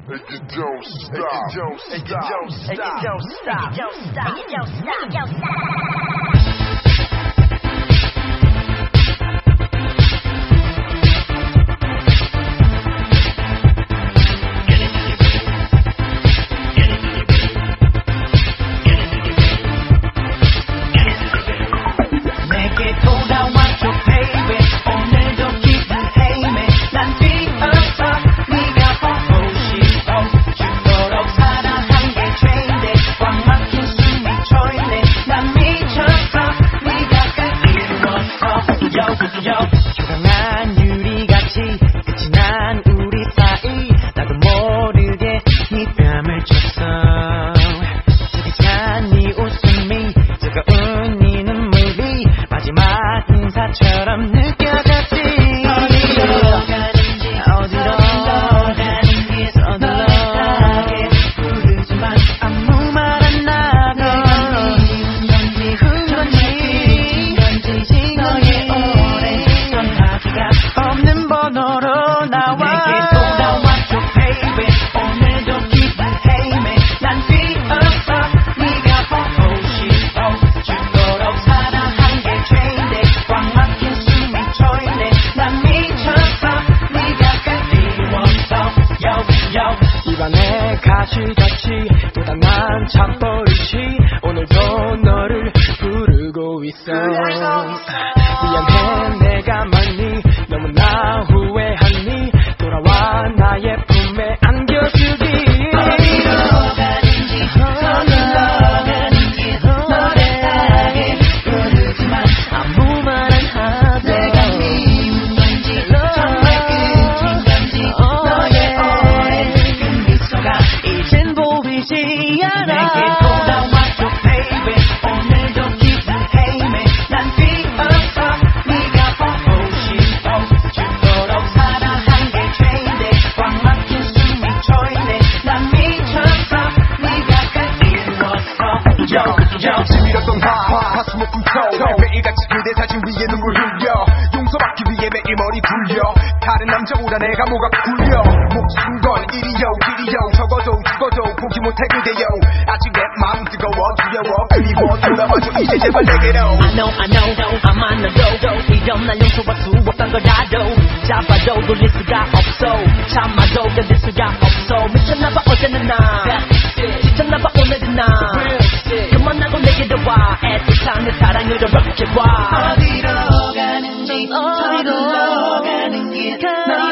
you don't stop. You don't stop. You don't stop. You don't stop. You don't stop. You don't stop. 조용한 유리같이 끝이 난 우리 사이 나도 모르게 네 뺨을 쳤어. 저기찬 네 웃음이 뜨거운 네 눈물이 마지막 인사처럼 느껴졌지. 어디로 가는지 어디로 가는지 서둘러게 부르지만 아무 말 안 나고 없는 번호로 나와. 내게 돌아와줘 baby. 오늘도 기분 헤매. 난 뛰어서 네가 보고 싶어. 죽도록 사랑한 게 죄인데 꽉 막힌 숨이 트이네. 난 미쳐서 네가 그리웠어. 입안에 가시같이 돋아난 찬버릇이 오늘도 너를 부르고 있어. 미안해 내가 많이 너무나 후회하니 돌아와 나의 품에 안겨주기. 어디로 가는지 서둘러 가는지 너를 따게 부르지만 아무 말 안 하고 내가 미운 건지 정말 끊긴 건지 너의 오랜 그 미소가 이젠 보이지 않아. 내게 돌아와줘 baby. 오늘도 기분 헤매. 난 뛰어서 네가 보고 싶어. 죽도록 사랑한 게 죄인데 꽉 막힌 숨이 트이네. 난 미쳐서 네가 그리웠어. 지밀었던 화수 높은 톤 매일같이 그대 사진 위에 눈물 흘려 용서받기 위해 매일 머리 굴려 다른 남자보다 내가 뭐가 굴려 목숨 건 일이요 적어도 죽어도 포기 못해 그대여. 아직 내 마음 뜨거워 두려워. 그리워 돌아와줘 이제 제발 내게로. I know I'm on the road. 이런 날 용서할 수 없단 걸 알아. 잡아도 돌릴 수가 없어. 참아도 견딜 수가 없어. 미쳤나봐 어제는 나 지쳤나봐 오늘은 나 그만하고 내게로 와. 애틋한 내 사랑으로 럭해와. 어디로 가는지 어디로 가는 길